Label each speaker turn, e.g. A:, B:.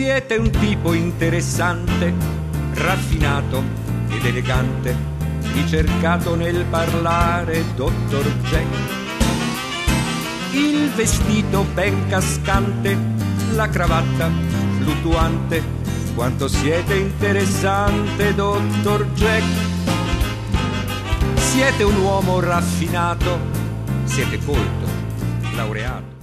A: Siete un tipo interessante, raffinato ed elegante, ricercato nel parlare, dottor Jack. Il vestito ben cascante, la cravatta fluttuante, quanto siete interessante, dottor Jack. Siete un uomo raffinato, siete colto, laureato.